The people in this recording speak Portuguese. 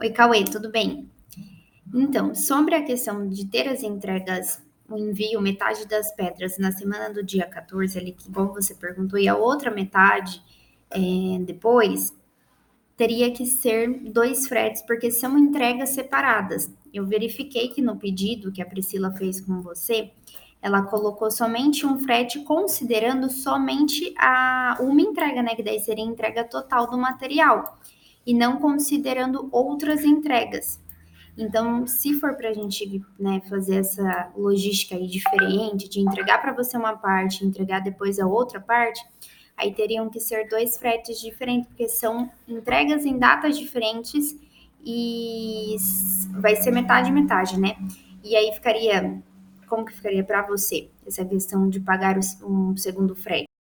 Oi, Cauê, tudo bem? Então, sobre a questão de ter as entregas, o envio, metade das pedras na semana do dia 14, ali, que igual você perguntou, e a outra metade depois, teria que ser dois fretes, porque são entregas separadas. Eu verifiquei que no pedido que a Priscila fez com você, ela colocou somente um frete, considerando somente uma entrega, né? Que daí seria a entrega total do material, e não considerando outras entregas. Então, se for para a gente, né, fazer essa logística aí diferente, de entregar para você uma parte e entregar depois a outra parte, aí teriam que ser dois fretes diferentes, porque são entregas em datas diferentes e vai ser metade, metade, né? E aí ficaria, como que ficaria para você essa questão de pagar um segundo frete?